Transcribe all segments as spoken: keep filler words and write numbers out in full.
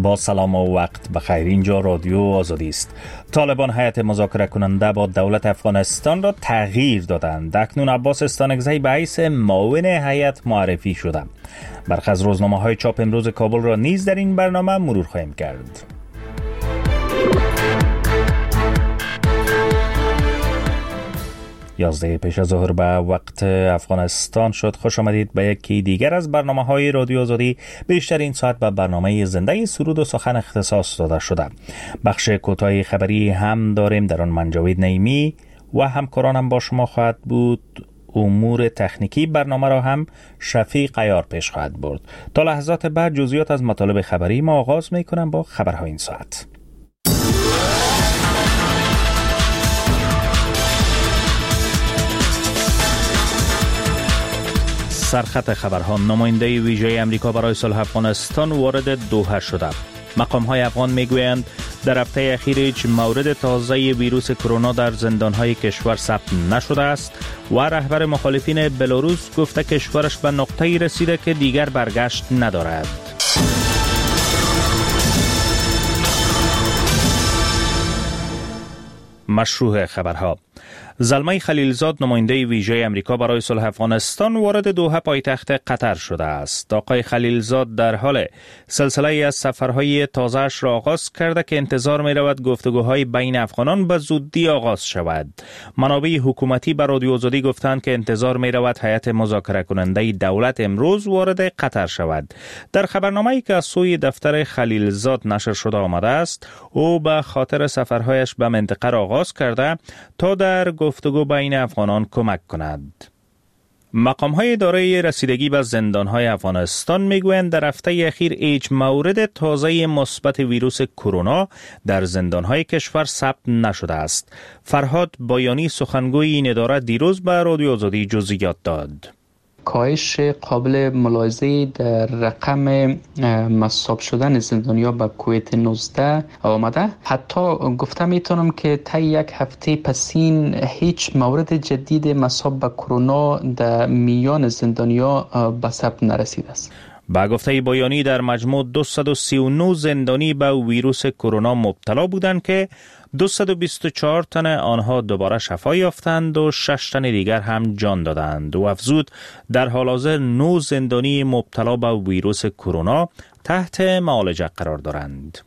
با سلام و وقت بخیر. اینجا رادیو آزادی است. طالبان هیئت مذاکره کننده با دولت افغانستان را تغییر دادند. اکنون عباس استانکزی به حیث معاون هیئت معرفی شده. برخی از روزنامه‌های چاپ امروز کابل را نیز در این برنامه مرور خواهیم کرد. یازده پیش از ظهر به وقت افغانستان شد. خوش آمدید به یکی دیگر از برنامه‌های رادیو آزادی. بیشتر این ساعت به برنامه زنده سرود و سخن اختصاص داده شده. بخش کوتاه خبری هم داریم، در آن من جاوید نعیمی و همکارانم با شما خواهد بود. امور تکنیکی برنامه را هم شفیق عیار پیش خواهد برد. تا لحظات بعد جزئیات از مطالب خبری ما آغاز می‌کنم با خبرهای این ساعت. سرخط خبرها: نماینده ویژه امریکا برای صلح افغانستان وارد دوحه شده. مقام‌های افغان میگویند در هفته اخیر هیچ مورد تازه ویروس کرونا در زندان‌های کشور ثبت نشده است و رهبر مخالفین بلاروس گفته کشورش به نقطه‌ای رسیده که دیگر برگشت ندارد. مشروع خبرها: زلمه خلیلزاد نماینده ویژه امریکا برای صلح افغانستان وارد دوحه پایتخت قطر شده است. آقای خلیلزاد در حال سلسله از سفرهای تازه‌اش را آغاز کرده که انتظار می رود گفتگوهای بین افغانان به زودی آغاز شود. منابع حکومتی به رادیو آزادی گفتند که انتظار می رود هیئت مذاکره کننده دولت امروز وارد قطر شود. در خبرنامه‌ای که از سوی دفتر خلیلزاد نشر شده آمده است، او به خاطر سفرهایش به منطقه را آغاز کرده تا در گفتگو بین افغانان کمک کند. مقام‌های دارای رسیدگی به زندان‌های افغانستان میگویند در هفته اخیر هیچ مورد تازه مثبت ویروس کرونا در زندان‌های کشور ثبت نشده است. فرهاد بایانی سخنگوی این اداره دیروز به رادیو آزادی جزئیات داد. کاهش قابل ملاحظه‌ای در رقم مصاب شدن زندانیا به کووید نوزده آمده. حتی گفته میتونم که تا یک هفته پسین هیچ مورد جدید مصاب به کرونا در میان زندانیا به ثبت نرسیده است. با گفته بایانی در مجموع دویست و سی و نه زندانی به ویروس کرونا مبتلا بودند که دویست و بیست و چهار تن آنها دوباره شفا یافتند و شش تن دیگر هم جان دادند. و افزود در حال حاضر نه زندانی مبتلا به ویروس کرونا تحت معالجه قرار دارند.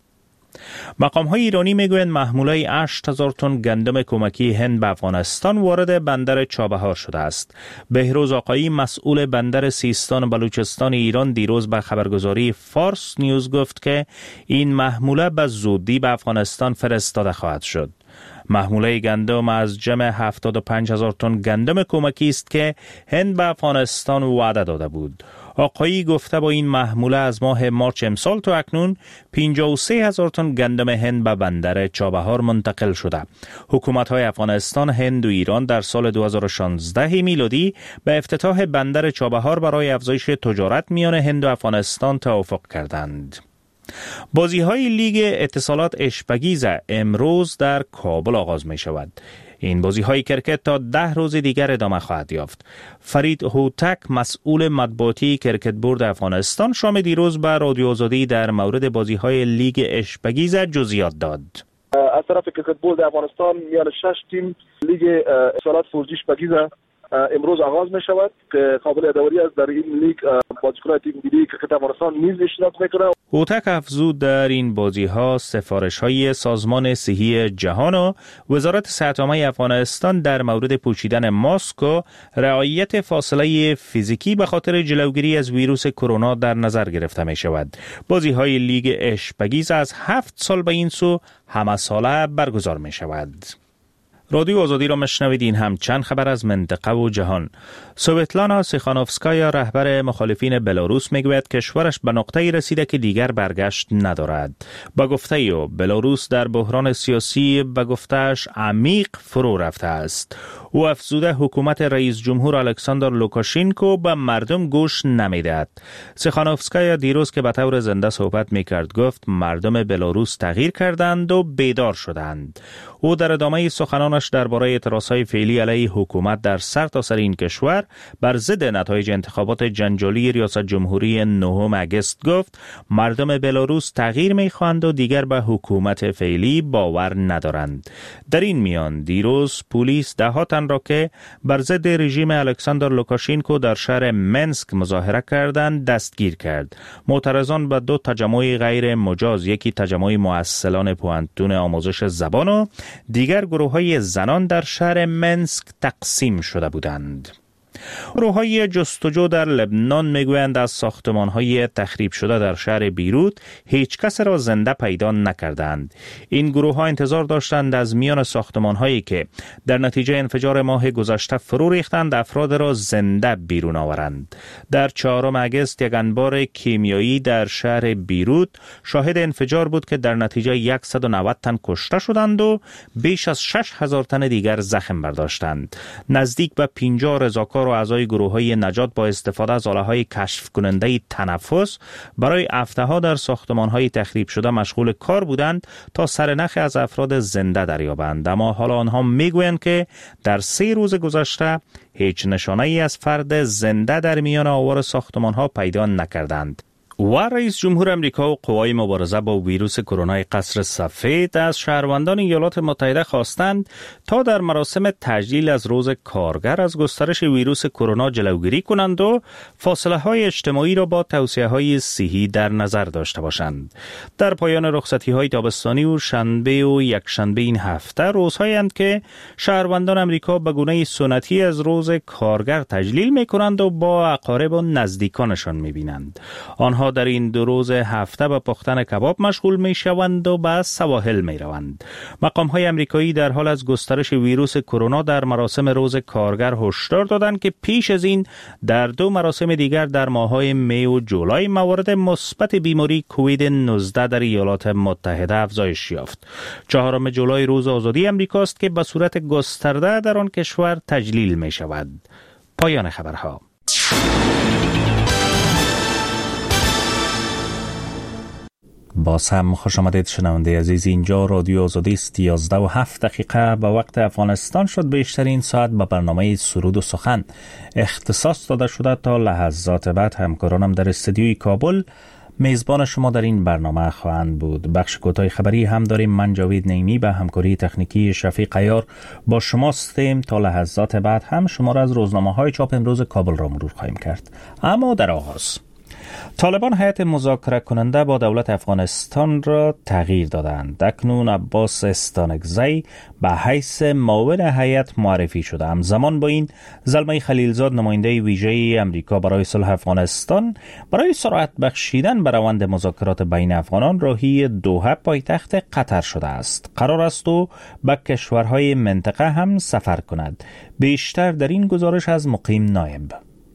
مقام‌های ایرانی میگویند محموله هشت هزار تن گندم کمکی هند به افغانستان وارد بندر چابهار شده است. بهروز آقایی مسئول بندر سیستان و بلوچستان ایران دیروز به خبرگزاری فارس نیوز گفت که این محموله به زودی به افغانستان فرستاده خواهد شد. محموله گندم از جمع هفتاد و پنج هزار تن گندم کمکی است که هند به افغانستان وعده داده بود. آقایی گفته با این محموله از ماه مارچ امسال تا اکنون پنجاه و سه هزار تن گندم هند به بندر چابهار منتقل شده. حکومت‌های افغانستان، هند و ایران در سال دو هزار و شانزده میلادی به افتتاح بندر چابهار برای افزایش تجارت میان هند و افغانستان توافق کردند. بازی‌های لیگ اتصالات اشپگیزه امروز در کابل آغاز می شود. این بازی‌های کرکت تا ده روز دیگر ادامه خواهد یافت. فرید هوتک مسئول مطبوعاتی کرکت بورد افغانستان شام دیروز به رادیو آزادی در مورد بازی‌های لیگ اشپگیزه جزئیات داد. از طرف کرکت بورد افغانستان میان شش تیم لیگ اتصالات فورجی اشپگیزه امروز آغاز می شود که قابل یادآوری است در این لیگ بازیکنان تیم ملی کرکت افغانستان نیز اشتراک میکنند. هوتک افزود در این بازی ها سفارش های سازمان صحی جهان و وزارت صحت عامه افغانستان در مورد پوشیدن ماسک و رعایت فاصله فیزیکی به خاطر جلوگیری از ویروس کرونا در نظر گرفته می شود. بازی های لیگ اشپگیز از هفت سال به این سو همه ساله برگزار می شود. رادیو آزادی را مشنوید. این هم چند خبر از منطقه و جهان. سویتلانا سیخانوفسکایا رهبر مخالفین بلاروس میگوید کشورش به نقطه‌ای رسیده که دیگر برگشت ندارد. با گفته او بلاروس در بحران سیاسی به گفته‌اش عمیق فرو رفته است. او افزوده حکومت رئیس جمهور الکساندر لوکاشینکو به مردم گوش نمیدهد. سیخانوفسکایا دیروز که به طور زنده صحبت میکرد گفت مردم بلاروس تغییر کردند و بیدار شدند. او در ادامه سخنانش نامش درباره اعتراضهای فعلی علیه حکومت در سرتاسر این کشور بر ضد نتایج انتخابات جنجالی ریاست جمهوری نهم اگست گفت مردم بلاروس تغییر می‌خواهند و دیگر به حکومت فعلی باور ندارند. در این میان دیروز پلیس ده ها تن را که بر ضد رژیم الکساندر لوکاشینکو در شهر منسک مظاهره کردند دستگیر کرد. معترضان به دو تجمع غیر مجاز، یکی تجمع مؤسسان پوهنتون آموزش زبان و دیگر گروه‌های زنان در شهر منسک تقسیم شده بودند. گروه‌های جستجو در لبنان میگویند از ساختمان‌های تخریب شده در شهر بیروت هیچ کس را زنده پیدا نکردند. این گروه‌ها انتظار داشتند از میان ساختمان‌هایی که در نتیجه انفجار ماه گذشته فرو ریختند افراد را زنده بیرون آورند. در چهارم اگست یک انبار کیمیایی در شهر بیروت شاهد انفجار بود که در نتیجه صد و نود تن کشته شدند و بیش از شش هزار تن دیگر زخم برداشتند. نزدیک به پنجاه رضاکار و اعضای گروه‌های نجات با استفاده از آله‌های کشف کننده تنفس برای هفته‌ها در ساختمان‌های تخریب شده مشغول کار بودند تا سرنخ از افراد زنده دریابند، اما حالا آنها میگویند که در سه روز گذشته هیچ نشانه‌ای از فرد زنده در میان آوار ساختمان‌ها پیدا نکردند. و رئیس جمهور امریکا و قوای مبارزه با ویروس کرونا قصر سفید از شهروندان ایالات متحده خواستند تا در مراسم تجلیل از روز کارگر از گسترش ویروس کرونا جلوگیری کنند و فاصله های اجتماعی را با توصیه های صحی در نظر داشته باشند. در پایان رخصتی های تابستانی و شنبه و یک شنبه این هفته روزهایند که شهروندان امریکا به گونه سنتی از روز کارگر تجلیل می کنند و با اقارب و نزدیکانشان می بینند. آنها در این دو روز هفته به پختن کباب مشغول می شوند و به سواحل می روند. مقام های امریکایی در حال از گسترش ویروس کرونا در مراسم روز کارگر هشدار دادند که پیش از این در دو مراسم دیگر در ماه‌های می و جولای موارد مثبت بیماری کووید نوزده در ایالات متحده افزایش یافت. چهارم جولای روز آزادی امریکاست که به صورت گسترده در آن کشور تجلیل می شود. پایان خبرها. باز هم خوش آمدید شنونده عزیز، اینجا رادیو آزادی است. یازده و هفت دقیقه به وقت افغانستان شد. بیشترین ساعت به برنامه سرود و سخن اختصاص داده شده. تا لحظات بعد همکارانم در استودیوی کابل میزبان شما در این برنامه خواهند بود. بخش کوتاه خبری هم داریم. من جاوید نیمی به همکاری تکنیکی شفیق عیار با شما هستیم. تا لحظات بعد هم شما را از روزنامه‌های چاپ امروز کابل را مرور خواهیم کرد. اما در آغاز طالبان هیئت مذاکره کننده با دولت افغانستان را تغییر دادند. اکنون عباس استانکزی به حیث معاون هیئت معرفی شده. همزمان با این زلمه خلیلزاد نماینده ویژه امریکا برای صلح افغانستان برای سرعت بخشیدن به روند مذاکرات بین افغانان راهی دوحه پایتخت قطر شده است. قرار است او به کشورهای منطقه هم سفر کند. بیشتر در این گزارش از مقیم نایب.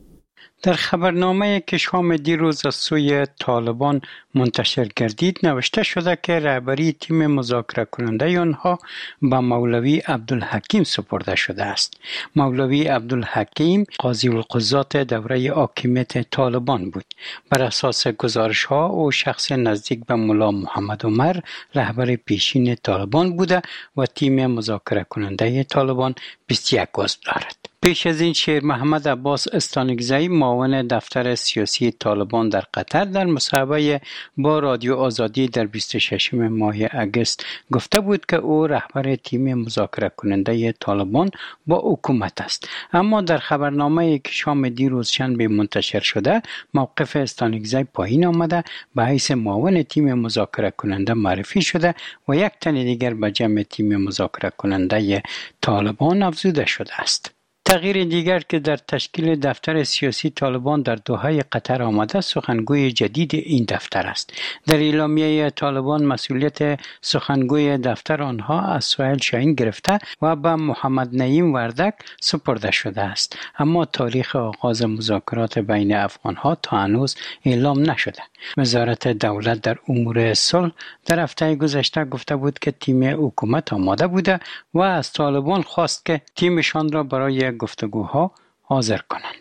در خبرنامه که شام دیروز از سوی طالبان منتشر گردید نوشته شده که رهبری تیم مذاکره کننده آنها به مولوی عبدالحکیم سپرده شده است. مولوی عبدالحکیم قاضی القضات دوره حاکمیت طالبان بود. بر اساس گزارش ها او شخص نزدیک به ملا محمد عمر رهبر پیشین طالبان بوده و تیم مذاکره کننده طالبان بیست و یک عضو دارد. پیش از این شیر محمد عباس استانکزی معاون دفتر سیاسی طالبان در قطر در مصاحبه با رادیو آزادی در بیست و ششم ماه اگست گفته بود که او رهبر تیم مذاکره کننده طالبان با حکومت است. اما در خبرنامه که شام دیروز شنبه منتشر شده موقف استانکزی پایین آمده، به حیث معاون تیم مذاکره کننده معرفی شده و یک تن دیگر به جمع تیم مذاکره کننده طالبان افزوده شده است. تغییر دیگر که در تشکیل دفتر سیاسی طالبان در دوحه قطر آمده سخنگوی جدید این دفتر است. در اعلامیه طالبان مسئولیت سخنگوی دفتر آنها از سهیل شاهین گرفته و به محمد نعیم وردک سپرده شده است، اما تاریخ آغاز مذاکرات بین افغانها تا هنوز اعلام نشده. وزارت دولت در امور صلح در هفته گذشته گفته بود که تیم حکومت آماده بوده و از طالبان خواست که تیمشان را برای گفتگوها حاضر کنند.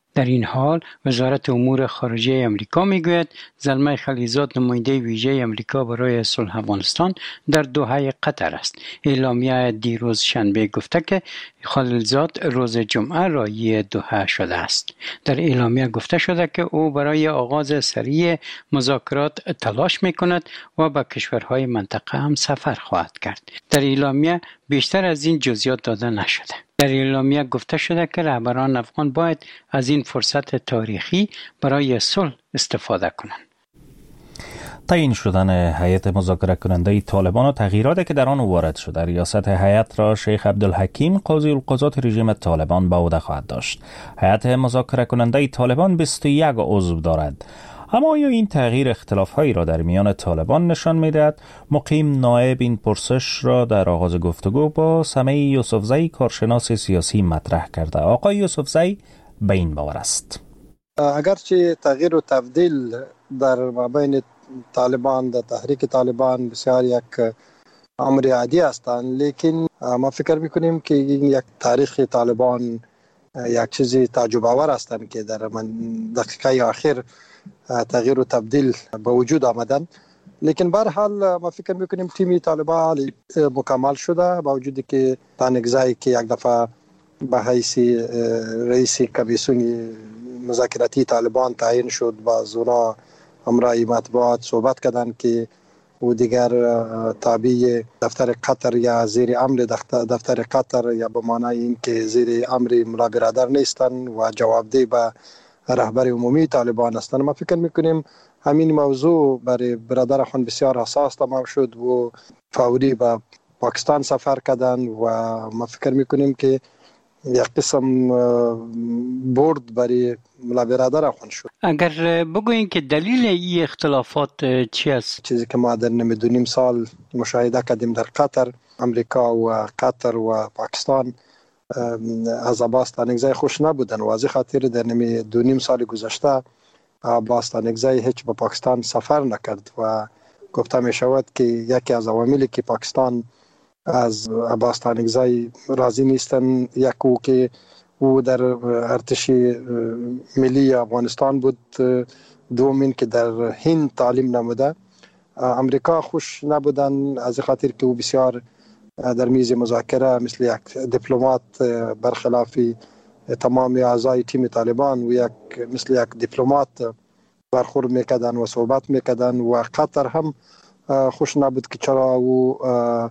در این حال وزارت امور خارجه امریکا میگوید زلمه خلیلزاد نماینده ویژه امریکا برای صلح افغانستان در دوحه قطر است. اعلامیه دیروز شنبه گفته که خلیلزاد روز جمعه راهی دوحه شده است. در اعلامیه گفته شده که او برای آغاز سریع مذاکرات تلاش میکند و به کشورهای منطقه هم سفر خواهد کرد. در اعلامیه بیشتر از این جزئیات داده نشده. در اعلامیه گفته شده که رهبران افغان باید از این فرصت تاریخی برای صلح استفاده کنند. تعیین شدن هیئت مذاکره کننده طالبان و تغییراتی که در آن وارد شده، ریاست هیئت را شیخ عبدالحکیم قاضی القضات رژیم طالبان به عهده خواهد داشت. هیئت مذاکره کننده طالبان بیست و یک عضو دارد. اما آیا این تغییر اختلاف‌هایی را در میان طالبان نشان می‌دهد؟ مقیم نایب این پرسش را در آغاز گفتگو با سمیع یوسفزئی کارشناس سیاسی مطرح کرده. آقای یوسفزئی به این باور است: اگرچه تغییر و تبدیل در مابین طالبان در تحریک طالبان بسیار یک امر عادی هستند، لیکن ما فکر می‌کنیم که این یک تاریخ طالبان یک چیزی تعجب آور هستند که در من دقیقه آخر تغییر و تبدیل به وجود آمدن. لیکن به هر حال ما فکر میکنیم تیم طالبان مکمل شده، با وجودی که تانگزایی که یک دفعه به حیث رئیس کمیسیون مذاکراتی طالبان تعیین شد، با زونا امرای مطبوعات صحبت کردند که او دیگر تابع دفتر قطر یا زیر امر دفتر قطر یا به معنای این که زیر امر ملا برادر نیستند و جوابدهی به رهبر عمومی طالبان هستند. ما فکر میکنیم همین موضوع برای برادر خان بسیار حساس تمام شد و فوری به پاکستان سفر کردند و ما فکر میکنیم که یک قسم برد برای ملا برادر خان شد. اگر بگوییم که دلیل این اختلافات چی است؟ چیزی که ما در نیم سال مشاهده کردیم در قطر، امریکا و قطر و پاکستان از عباس تانگزای خوش نبودن و از خاطر در نمی دو نیم سال گذشته عباس تانگزای هیچ به پاکستان سفر نکرد و گفته می شود که یکی از عواملی که پاکستان از عباس تانگزای راضی نیستن، یک او که او در ارتش ملی افغانستان بود، دومین که در هند تعلیم نموده. امریکا خوش نبودن از خاطر که او بسیار در میز مذاکره مثل یک دیپلمات برخلاف تمام اعضای تیم طالبان و یک مثل یک دیپلمات برخورد میکردن و صحبت میکردن و قطر هم خوش نبود که چرا او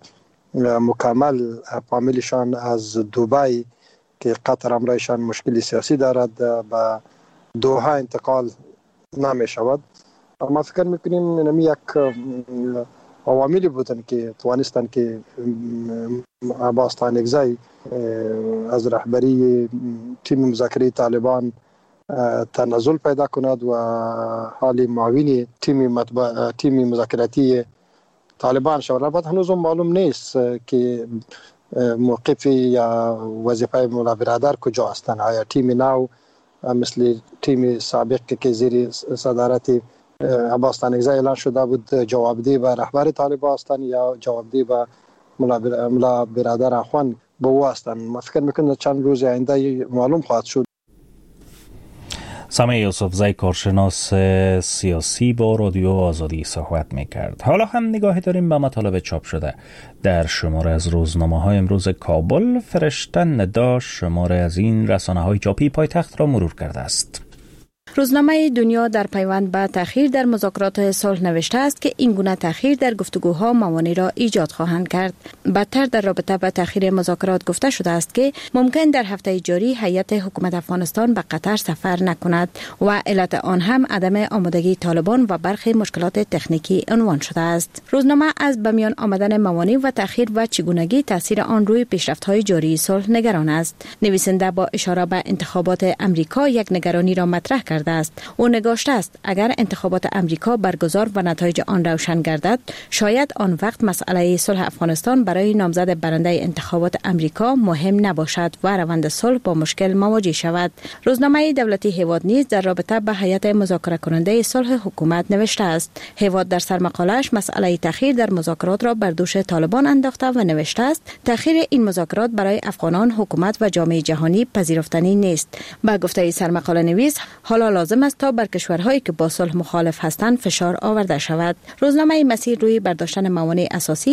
مکمل فامیلشان از دبی که قطر امرایشان مشکل سیاسی دارد به دوحه انتقال نمی شود. ما فکر میکنیم نمی یک عواملی بودن که توانستن که عباس تانگزای از رهبری تیم مذاکره طالبان تنزل پیدا کند و حال معاون تیم مطبع تیم مذاکراتی طالبان شود. البته هنوز معلوم نیست که موقف یا وظیفه ملا برادر کجا هستند. آیا تیم نو مثل تیم سابق که زیر صدارت عباس تانگزای اعلان شده بود جوابدهی به رهبر طالبان هستند یا جوابدهی به ملا برادر اخوان به او هستند؟ ما فکر میکنم چند روز آینده معلوم خواهد شد. سمیع یوسفزئی کارشناس سیاسی با رادیو آزادی صحبت میکرد. حالا هم نگاهی داریم به مطالب چاپ شده در شماره از روزنامه های امروز کابل. فرشته ندا شماره از این رسانه های چاپی پایتخت را مرور کرده است. روزنامه دنیا در پیوند به تأخیر در مذاکرات صلح نوشته است که این گونه تأخیر در گفتگوها موانع را ایجاد خواهند کرد. بدتر در رابطه با تأخیر مذاکرات گفته شده است که ممکن در هفته جاری هیئت حکومت افغانستان به قطر سفر نکند و علت آن هم عدم آمادگی طالبان و برخی مشکلات تکنیکی عنوان شده است. روزنامه از به میان آمدن موانع و تأخیر و چگونگی تاثیر آن روی پیشرفت‌های جاری صلح نگران است. نویسنده با اشاره به انتخابات امریکا یک نگرانی را مطرح کرد کرده است. او نگاشته است اگر انتخابات امریکا برگزار و نتایج آن روشن گردد، شاید آن وقت مسئله صلح افغانستان برای نامزد برنده انتخابات امریکا مهم نباشد و روند صلح با مشکل مواجه شود. روزنامه دولتی هیواد نیز در رابطه به هیئت مذاکره کننده صلح حکومت نوشته است. هیواد در سرمقاله‌اش مسئله تأخیر در مذاکرات را بر دوش طالبان انداخته و نوشته است تأخیر این مذاکرات برای افغانان، حکومت و جامعه جهانی پذیرفتنی نیست. با گفته سرمقاله نویس، حالا لازم است تا بر کشورهایی که با صلح مخالف هستند فشار آورده شود. روزنامه مسیر روی برداشتن موانع اساسی